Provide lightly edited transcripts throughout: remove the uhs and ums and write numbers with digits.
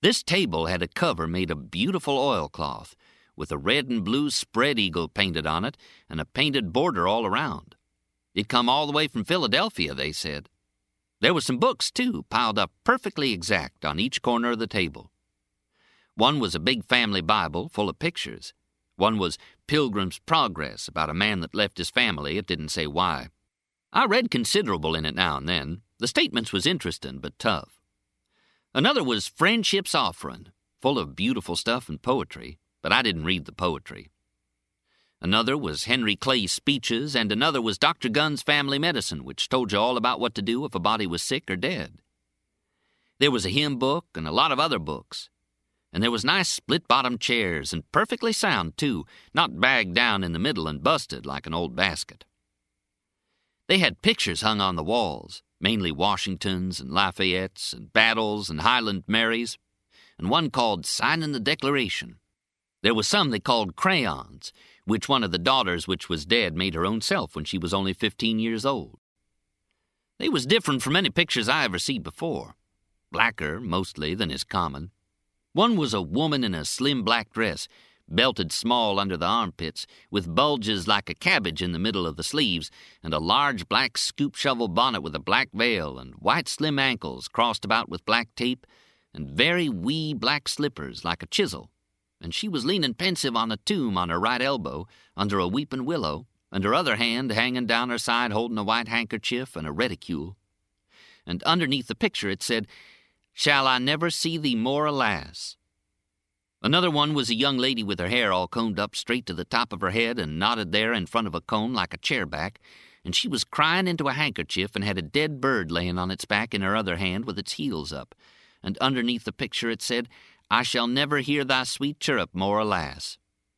This table had a cover made of beautiful oilcloth, with a red and blue spread eagle painted on it and a painted border all around. It come all the way from Philadelphia, they said. There was some books, too, piled up perfectly exact on each corner of the table. One was a big family Bible full of pictures. One was Pilgrim's Progress, about a man that left his family. It didn't say why. I read considerable in it now and then. The statements was interesting but tough. Another was Friendship's Offering, full of beautiful stuff and poetry, but I didn't read the poetry. Another was Henry Clay's speeches, and another was Dr. Gunn's Family Medicine, which told you all about what to do if a body was sick or dead. There was a hymn book and a lot of other books. And there was nice split-bottom chairs, and perfectly sound, too, not bagged down in the middle and busted like an old basket. They had pictures hung on the walls, mainly Washingtons and Lafayettes and Battles and Highland Marys, and one called Signing the Declaration. There was some they called crayons, which one of the daughters which was dead made her own self when she was only 15 years old. They was different from any pictures I ever seen before, blacker, mostly, than is common. One was a woman in a slim black dress, belted small under the armpits, with bulges like a cabbage in the middle of the sleeves, and a large black scoop-shovel bonnet with a black veil, and white slim ankles crossed about with black tape, and very wee black slippers like a chisel. And she was leaning pensive on a tomb on her right elbow, under a weeping willow, and her other hand hanging down her side holding a white handkerchief and a reticule. And underneath the picture it said, "Shall I never see thee more, alas?" Another one was a young lady with her hair all combed up straight to the top of her head and knotted there in front of a comb like a chairback, and she was crying into a handkerchief and had a dead bird laying on its back in her other hand with its heels up. And underneath the picture it said, "I shall never hear thy sweet chirrup more, alas."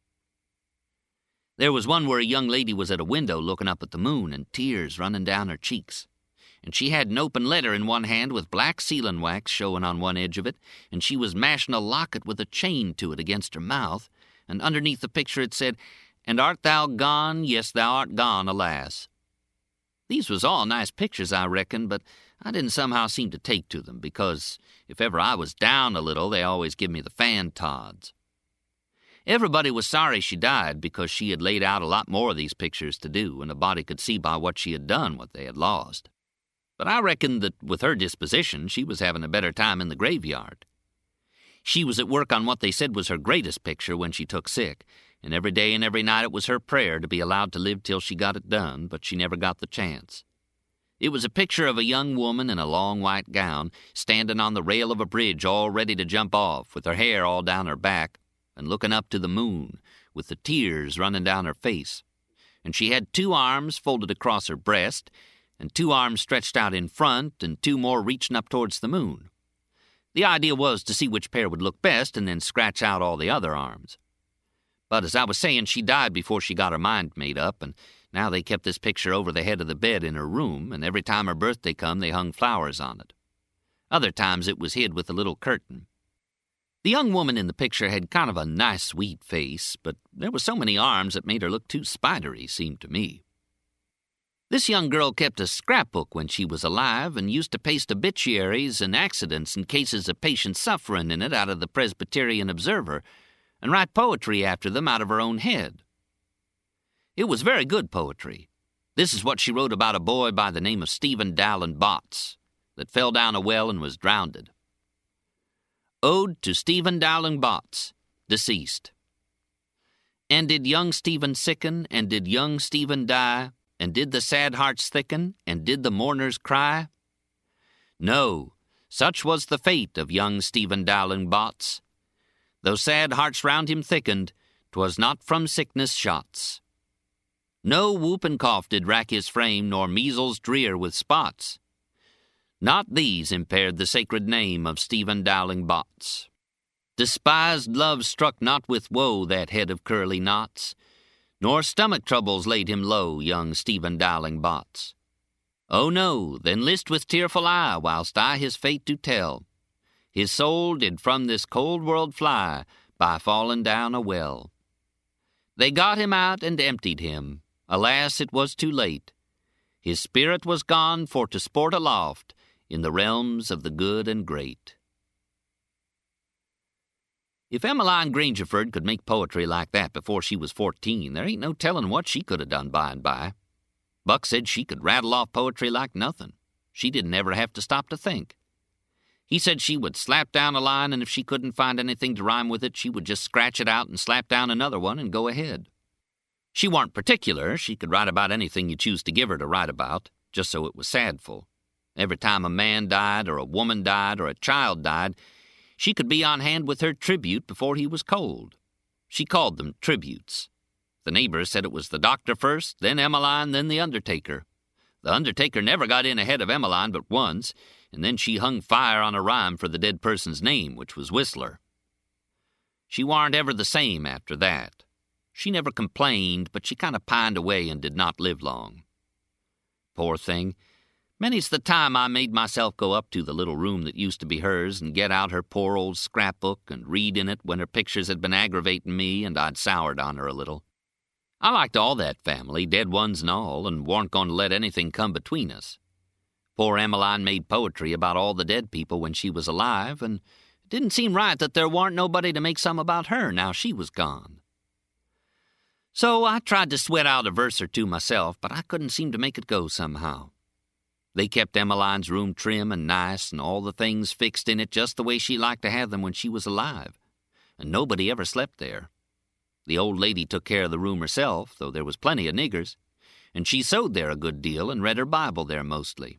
There was one where a young lady was at a window looking up at the moon and tears running down her cheeks. And she had an open letter in one hand with black sealing wax showing on one edge of it, and she was mashing a locket with a chain to it against her mouth, and underneath the picture it said, "And art thou gone? Yes, thou art gone, alas." These was all nice pictures, I reckon, but I didn't somehow seem to take to them, because if ever I was down a little, they always give me the fan-tods. Everybody was sorry she died, because she had laid out a lot more of these pictures to do, and a body could see by what she had done what they had lost. But I reckoned that with her disposition, she was having a better time in the graveyard. She was at work on what they said was her greatest picture when she took sick, and every day and every night it was her prayer to be allowed to live till she got it done, but she never got the chance. It was a picture of a young woman in a long white gown, standing on the rail of a bridge all ready to jump off, with her hair all down her back, and looking up to the moon, with the tears running down her face. And she had 2 arms folded across her breast, and 2 arms stretched out in front, and 2 more reaching up towards the moon. The idea was to see which pair would look best and then scratch out all the other arms. But as I was saying, she died before she got her mind made up, and now they kept this picture over the head of the bed in her room, and every time her birthday come, they hung flowers on it. Other times it was hid with a little curtain. The young woman in the picture had kind of a nice, sweet face, but there were so many arms that made her look too spidery, seemed to me. This young girl kept a scrapbook when she was alive and used to paste obituaries and accidents and cases of patients suffering in it out of the Presbyterian Observer and write poetry after them out of her own head. It was very good poetry. This is what she wrote about a boy by the name of Stephen Dowling Botts that fell down a well and was drowned. Ode to Stephen Dowling Botts, deceased. And did young Stephen sicken, and did young Stephen die, and did the sad hearts thicken, and did the mourners cry? No, such was the fate of young Stephen Dowling Botts. Though sad hearts round him thickened, 'twas not from sickness shots. No whoop and cough did rack his frame, nor measles drear with spots. Not these impaired the sacred name of Stephen Dowling Botts. Despised love struck not with woe that head of curly knots, nor stomach troubles laid him low, young Stephen Dowling Botts. Oh no, then list with tearful eye, whilst I his fate do tell. His soul did from this cold world fly, by falling down a well. They got him out and emptied him. Alas, it was too late. His spirit was gone for to sport aloft in the realms of the good and great. If Emmeline Grangerford could make poetry like that before she was 14, there ain't no telling what she could have done by and by. Buck said she could rattle off poetry like nothing. She didn't ever have to stop to think. He said she would slap down a line, and if she couldn't find anything to rhyme with it, she would just scratch it out and slap down another one and go ahead. She warn't particular. She could write about anything you choose to give her to write about, just so it was sadful. Every time a man died or a woman died or a child died, she could be on hand with her tribute before he was cold. She called them tributes. The neighbors said it was the doctor first, then Emmeline, then the undertaker. The undertaker never got in ahead of Emmeline but once, and then she hung fire on a rhyme for the dead person's name, which was Whistler. She warn't ever the same after that. She never complained, but she kind of pined away and did not live long. Poor thing. Many's the time I made myself go up to the little room that used to be hers and get out her poor old scrapbook and read in it when her pictures had been aggravating me and I'd soured on her a little. I liked all that family, dead ones and all, and warn't going to let anything come between us. Poor Emmeline made poetry about all the dead people when she was alive, and it didn't seem right that there warn't nobody to make some about her now she was gone. So I tried to sweat out a verse or two myself, but I couldn't seem to make it go somehow. They kept Emmeline's room trim and nice and all the things fixed in it just the way she liked to have them when she was alive, and nobody ever slept there. The old lady took care of the room herself, though there was plenty of niggers, and she sewed there a good deal and read her Bible there mostly.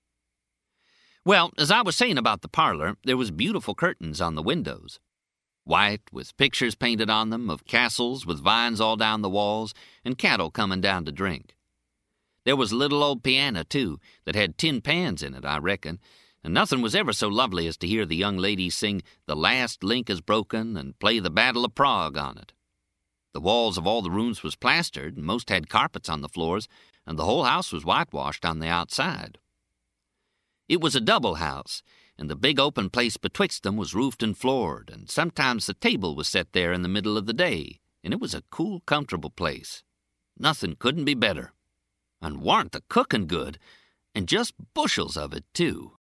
Well, as I was saying about the parlor, there was beautiful curtains on the windows. White, with pictures painted on them, of castles with vines all down the walls, and cattle coming down to drink. There was a little old piano, too, that had tin pans in it, I reckon, and nothing was ever so lovely as to hear the young ladies sing The Last Link is Broken and play the Battle of Prague on it. The walls of all the rooms was plastered, and most had carpets on the floors, and the whole house was whitewashed on the outside. It was a double house, and the big open place betwixt them was roofed and floored, and sometimes the table was set there in the middle of the day, and it was a cool, comfortable place. Nothing couldn't be better. And warn't the cooking good, and just bushels of it, too.